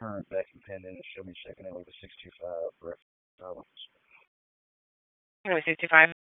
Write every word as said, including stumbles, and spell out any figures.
current vacuum pending and show me checking in with a six two five for problems. Anyway, sixty-five.